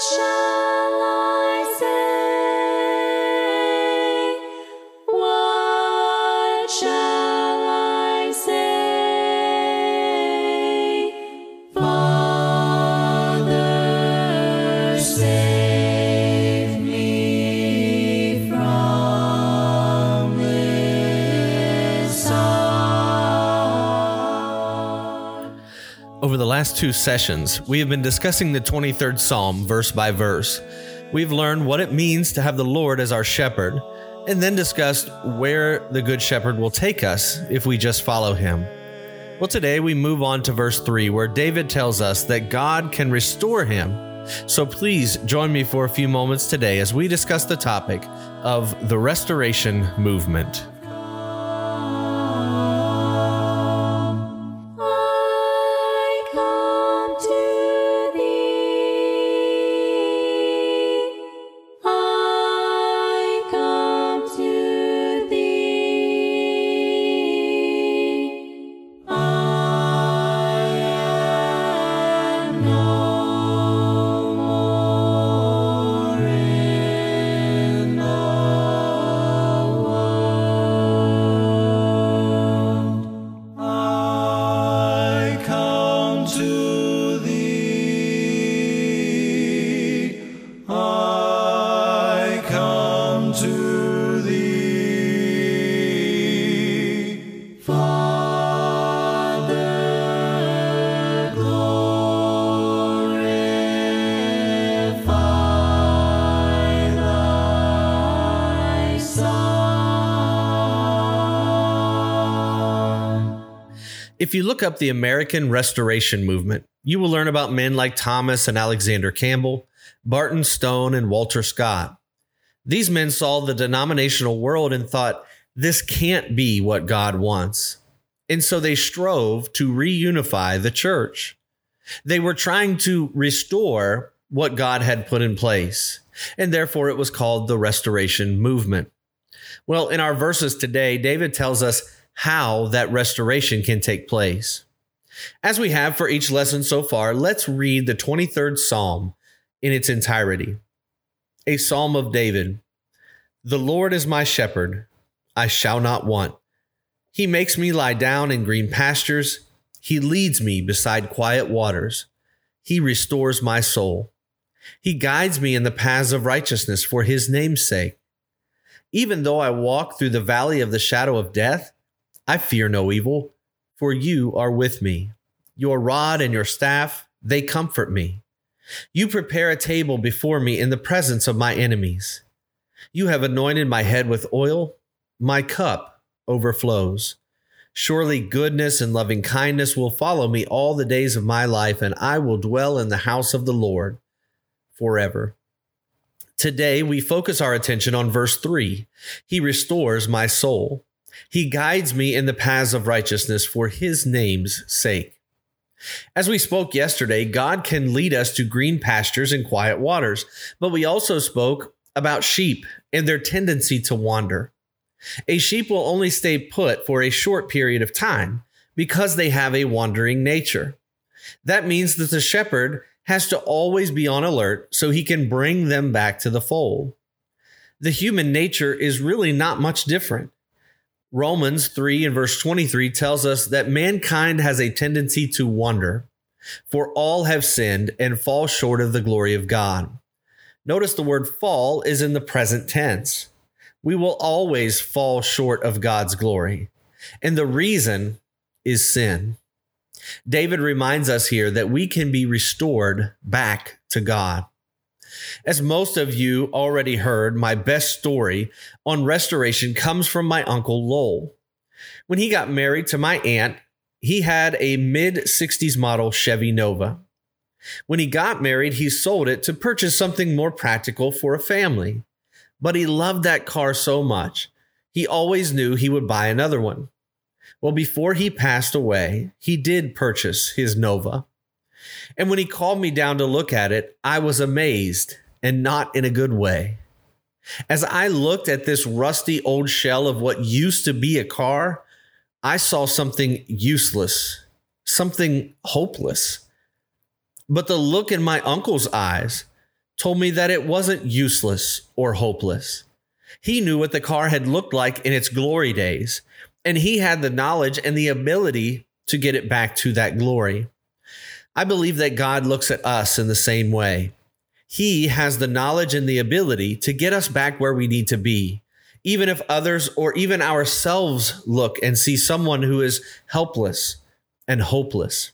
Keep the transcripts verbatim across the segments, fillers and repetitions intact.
shall I say? What shall I say? Father, save me from this hour. Over the last two sessions, we have been discussing the twenty-third Psalm verse by verse. We've learned what it means to have the Lord as our shepherd, and then discussed where the Good Shepherd will take us if we just follow him. Well, today we move on to verse three, where David tells us that God can restore him. So please join me for a few moments today as we discuss the topic of the restoration movement. I come to thee. I come to thee. I am no more in the world. I come to thee. I come to thee. Father, glorify thy Son. If you look up the American Restoration Movement, you will learn about men like Thomas and Alexander Campbell, Barton Stone, and Walter Scott. These men saw the denominational world and thought, this can't be what God wants. And so they strove to reunify the church. They were trying to restore what God had put in place, and therefore it was called the Restoration Movement. Well, in our verses today, David tells us how that restoration can take place. As we have for each lesson so far, let's read the twenty-third Psalm in its entirety. A Psalm of David. The Lord is my shepherd, I shall not want. He makes me lie down in green pastures. He leads me beside quiet waters. He restores my soul. He guides me in the paths of righteousness for his name's sake. Even though I walk through the valley of the shadow of death, I fear no evil, for you are with me. Your rod and your staff, they comfort me. You prepare a table before me in the presence of my enemies. You have anointed my head with oil. My cup overflows. Surely goodness and loving kindness will follow me all the days of my life, and I will dwell in the house of the Lord forever. Today, we focus our attention on verse three. He restores my soul. He guides me in the paths of righteousness for his name's sake. As we spoke yesterday, God can lead us to green pastures and quiet waters, but we also spoke about sheep and their tendency to wander. A sheep will only stay put for a short period of time because they have a wandering nature. That means that the shepherd has to always be on alert so he can bring them back to the fold. The human nature is really not much different. Romans three and verse twenty-three tells us that mankind has a tendency to wander, for all have sinned and fall short of the glory of God. Notice the word fall is in the present tense. We will always fall short of God's glory, and the reason is sin. David reminds us here that we can be restored back to God. As most of you already heard, my best story on restoration comes from my Uncle Lowell. When he got married to my aunt, he had a mid-sixties model Chevy Nova. When he got married, he sold it to purchase something more practical for a family. But he loved that car so much, he always knew he would buy another one. Well, before he passed away, he did purchase his Nova. And when he called me down to look at it, I was amazed, and not in a good way. As I looked at this rusty old shell of what used to be a car, I saw something useless, something hopeless. But the look in my uncle's eyes told me that it wasn't useless or hopeless. He knew what the car had looked like in its glory days, and he had the knowledge and the ability to get it back to that glory. I believe that God looks at us in the same way. He has the knowledge and the ability to get us back where we need to be, even if others or even ourselves look and see someone who is helpless and hopeless.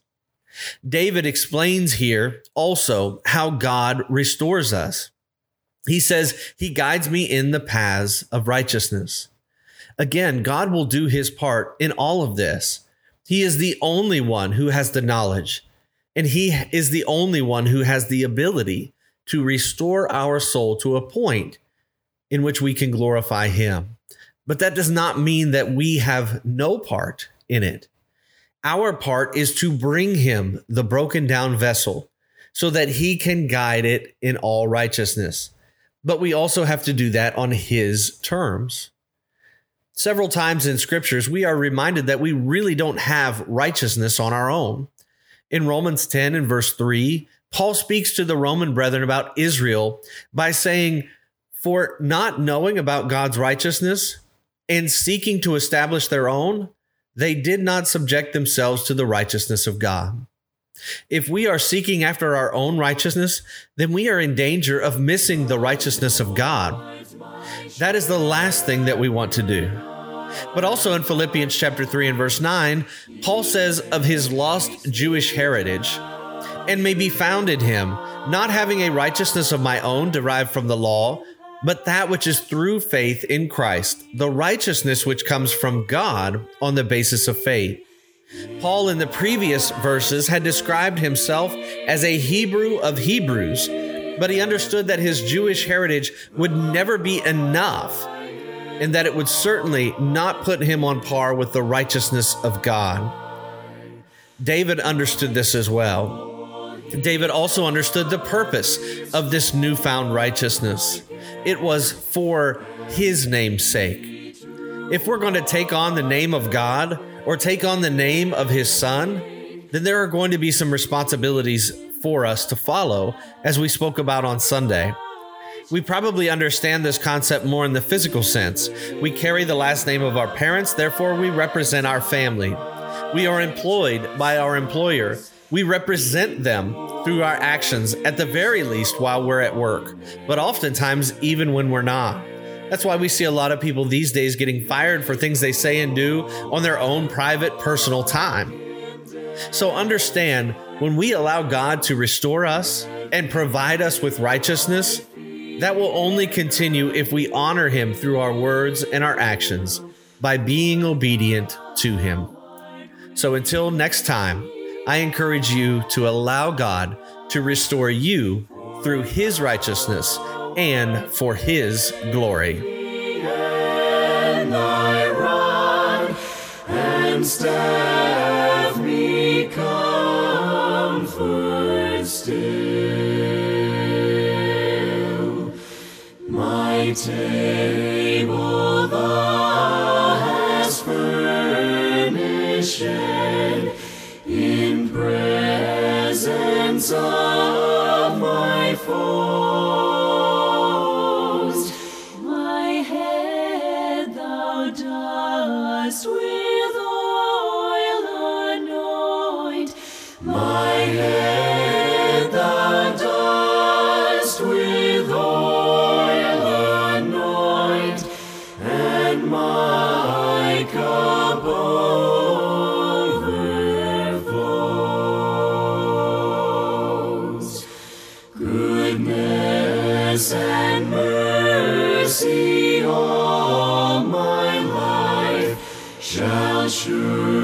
David explains here also how God restores us. He says, he guides me in the paths of righteousness. Again, God will do his part in all of this. He is the only one who has the knowledge, and he is the only one who has the ability to restore our soul to a point in which we can glorify him. But that does not mean that we have no part in it. Our part is to bring him the broken down vessel so that he can guide it in all righteousness. But we also have to do that on his terms. Several times in scriptures, we are reminded that we really don't have righteousness on our own. In Romans ten and verse three, Paul speaks to the Roman brethren about Israel by saying, for not knowing about God's righteousness and seeking to establish their own, they did not subject themselves to the righteousness of God. If we are seeking after our own righteousness, then we are in danger of missing the righteousness of God. That is the last thing that we want to do. But also in Philippians chapter three and verse nine, Paul says of his lost Jewish heritage, and may be found in him, not having a righteousness of my own derived from the law, but that which is through faith in Christ, the righteousness which comes from God on the basis of faith. Paul in the previous verses had described himself as a Hebrew of Hebrews, but he understood that his Jewish heritage would never be enough, and that it would certainly not put him on par with the righteousness of God. David understood this as well. David also understood the purpose of this newfound righteousness. It was for his name's sake. If we're going to take on the name of God or take on the name of his son, then there are going to be some responsibilities for us to follow, as we spoke about on Sunday. We probably understand this concept more in the physical sense. We carry the last name of our parents, therefore we represent our family. We are employed by our employer. We represent them through our actions, at the very least while we're at work, but oftentimes even when we're not. That's why we see a lot of people these days getting fired for things they say and do on their own private, personal time. So understand, when we allow God to restore us and provide us with righteousness, that will only continue if we honor him through our words and our actions by being obedient to him. So until next time, I encourage you to allow God to restore you through his righteousness and for his glory. And thy rod and staff me comfort still. My table thou hast furnished in presence of my foes. My head thou dost with oil anoint. My head thou dost with oil anoint, and my cup overflows. Goodness and mercy all my life shall surely